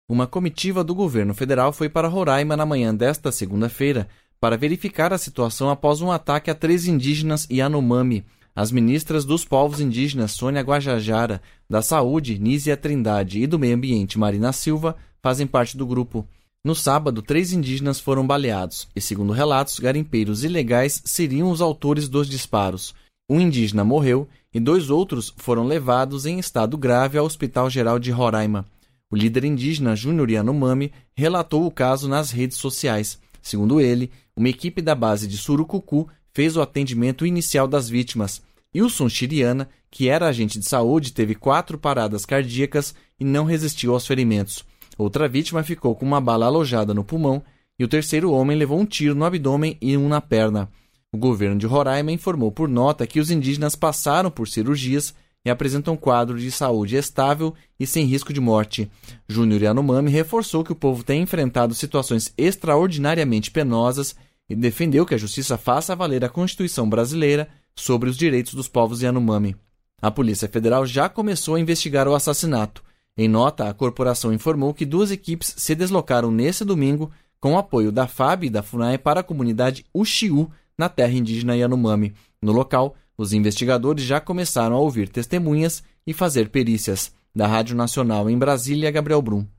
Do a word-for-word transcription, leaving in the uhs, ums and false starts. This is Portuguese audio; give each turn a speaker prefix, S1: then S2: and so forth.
S1: Uma comitiva do governo federal foi para Roraima na manhã desta segunda-feira para verificar a situação após um ataque a três indígenas Yanomami. As ministras dos povos indígenas Sônia Guajajara, da Saúde, Nízia Trindade e do Meio Ambiente, Marina Silva, fazem parte do grupo. No sábado, três indígenas foram baleados e, segundo relatos, garimpeiros ilegais seriam os autores dos disparos. Um indígena morreu e dois outros foram levados em estado grave ao Hospital Geral de Roraima. O líder indígena Júnior Yanomami relatou o caso nas redes sociais. Segundo ele, uma equipe da base de Surucucu fez o atendimento inicial das vítimas. Wilson Chiriana, que era agente de saúde, teve quatro paradas cardíacas e não resistiu aos ferimentos. Outra vítima ficou com uma bala alojada no pulmão e o terceiro homem levou um tiro no abdômen e um na perna. O governo de Roraima informou por nota que os indígenas passaram por cirurgias e apresentam um quadro de saúde estável e sem risco de morte. Júnior Yanomami reforçou que o povo tem enfrentado situações extraordinariamente penosas e defendeu que a justiça faça valer a Constituição brasileira sobre os direitos dos povos Yanomami. A Polícia Federal já começou a investigar o assassinato. Em nota, a corporação informou que duas equipes se deslocaram nesse domingo com o apoio da F A B e da FUNAI para a comunidade Uxiú, na terra indígena Yanomami. No local, os investigadores já começaram a ouvir testemunhas e fazer perícias. Da Rádio Nacional em Brasília, Gabriel Brum.